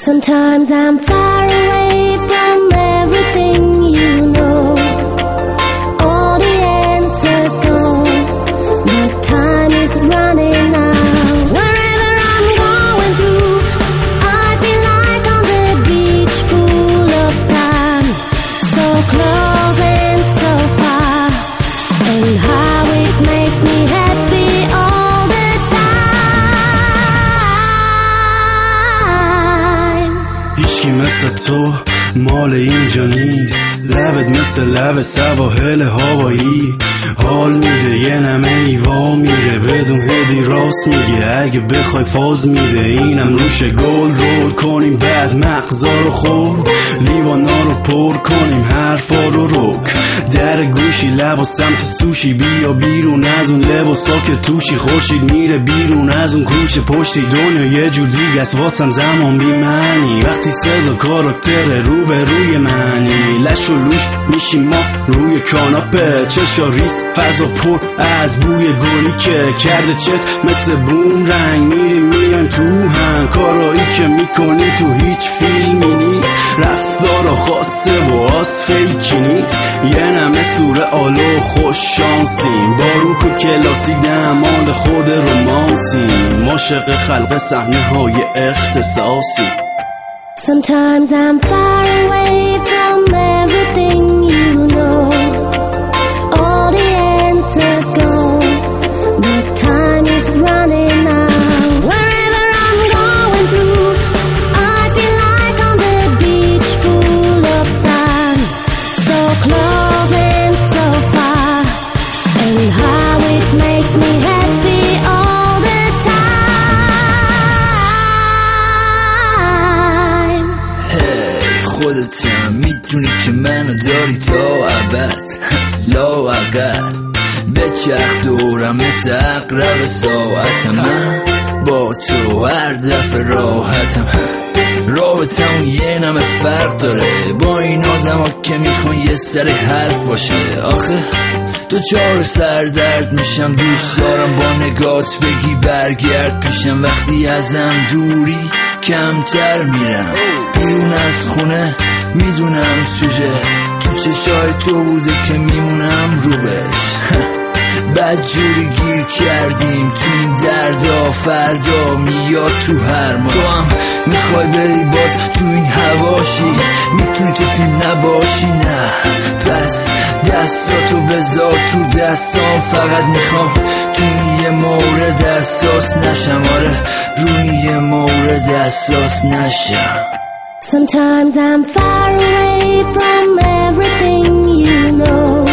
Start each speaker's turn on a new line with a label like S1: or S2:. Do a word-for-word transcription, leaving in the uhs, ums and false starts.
S1: Sometimes I'm far away from everything you know. All the answers gone, but time is running out. Wherever I'm going through, I feel like on the beach full of sand. So close and so far, and how it makes me happy all the time.
S2: هیچکی مثل تو مال اینجا نیست، لبت مثل لب سواحل هوایی. حال میده یه نمه ایوا میره بدون هدی، راست میگه اگه بخوای فاز میده. اینم روش گل رول کنیم بعد مغزا رو خورد، لیوانا رو پر کنیم حرفا رو رک. در گوشی لبا سمت سوشی، بیا بیرون از اون لباسا که توشی. خورشید میره بیرون از اون کوچه پشتی، دنیا یه جور دیگه است واسم زمان بی معنی. وقتی صدا کاراکتر رو به روی منی، لش و لوش میشیم ما روی کاناپه. چشا ریز فضا پر از بوی گلی که کرده چت مثل بوم رنگ. میریم میایم تو هم، کارایی که میکنیم تو هیچ فیلمی نیست. رفتارا خاصه و آس فیکی نیست، یه نمه سوره آلو خوش شانسیم. باروک و کلاسیک نمال خود رومانسیم، عاشق خلق صحنه های اختصاصی.
S1: Sometimes I'm far away from everything you know. All the answers gone, but time is running out. Wherever I'm going through, I feel like on the beach full of sand. So close and so far, and how it makes me happy all the time.
S3: خودتم میدونی که منو داری تا ابد، لا عقل بچرخ دورم مثل اقرب ساعتم. من با تو هر دفعه راحتم، رابطمون یه نمه فرق داره با این آدم ها که میخوان یه سر حرف باشه. آخه دو چار سردرد میشم، دوست دارم با نگات بگی برگرد پیشم. وقتی ازم دوری کمتر میرم بیرون از خونه، میدونم سوژه تو چشای تو بوده که میمونم رو بهش. بد جوری گیر کردیم تو این دردا، فردا میاد تو هر ما. تو هم میخوای بری باز تو این هواشی، میتونی تو فیلم نباشی نه، پس دستاتو بذار تو دستام. فقط میخوام تو یه مورد اساس نشم، آره روی یه مورد اساس نشم.
S1: Sometimes I'm far away from everything you know.